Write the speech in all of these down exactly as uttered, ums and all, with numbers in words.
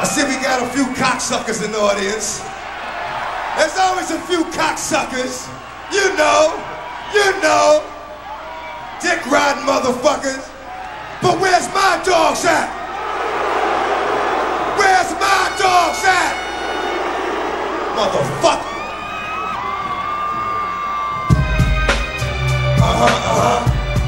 I see we got a few cocksuckers in the audience. There's always a few cocksuckers. You know, you know. Dick riding motherfuckers. But where's my dogs at? Where's my dogs at? Motherfucker. Uh-huh, uh-huh.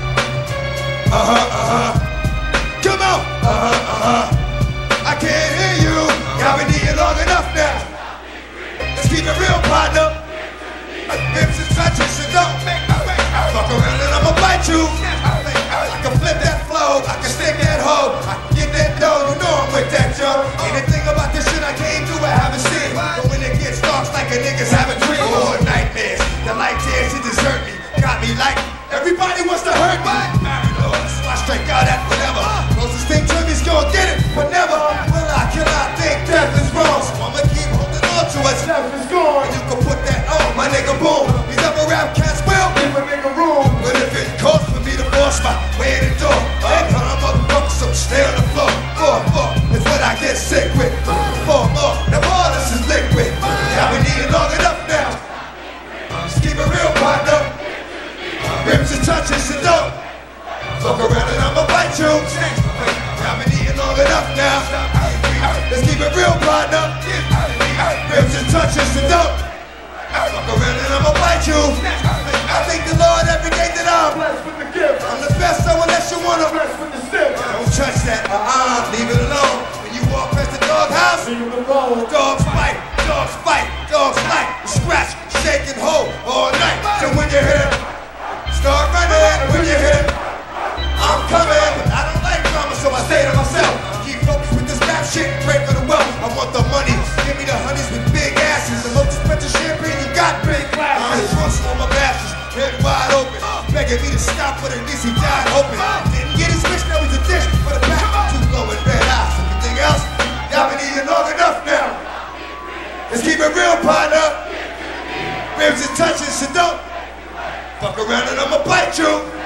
Uh-huh, uh-huh. Come on. Uh-huh, uh-huh. I can't hear you. Y'all been eating long enough now. Let's keep it real, partner. Hips and touches, so don't make me wait. Fuck around and I'ma bite you. I can flip that flow, I can stick that hoe, I can get that dough, you know I'm with that, yo. Anything about this shit I can't do, I haven't seen. But when it gets dark, it's like a nigga's having dreams or nightmares. The light dares to desert me, got me like everybody wants to hurt me. Paranoid, so I strike out at whatever. Closest thing to me's gonna get it, but never will I kill. I think death is wrong, so I'ma keep holding on to it. Death is gone, and you can put that on, my nigga, boom. These other rap cats will give a nigga room, but if it costs for me to force my way in the door, then tell them motherfuckers to stay on the floor. Four, four is what I get sick with. Four more, now all this is liquid. I've been eating long enough now. Just keep it real, partner. Rips and touches and don't fuck around and I'ma bite you. I've been eating long enough now. Let's keep it real, partner. Rips and touches and don't fuck around and I'ma bite you. I thank the Lord every day that I'm blessed with the gift. I'm the best, so unless you wanna bless with the stick. Don't touch that, uh-uh, leave it alone. When you walk past the doghouse, leave it alone. Dogs fight, dogs fight, dogs fight. Scratch, shake and hold all night. So when you hear start running, when you hit, I'm coming. But I don't like drama, so I say to myself, keep focused with this rap shit, pray for the wealth. I want the money, give me the honeys with big asses. The most expensive champagne you got, big glasses. I'm drunk on my bastards, head wide open, begging me to stop, but at least he died open. Didn't get his wish, now he's a dish for the back. Two glowing red eyes, everything else, y'all been eating long enough now. Let's keep it real, partner. Ribs and touches, so don't fuck around and I'ma bite you.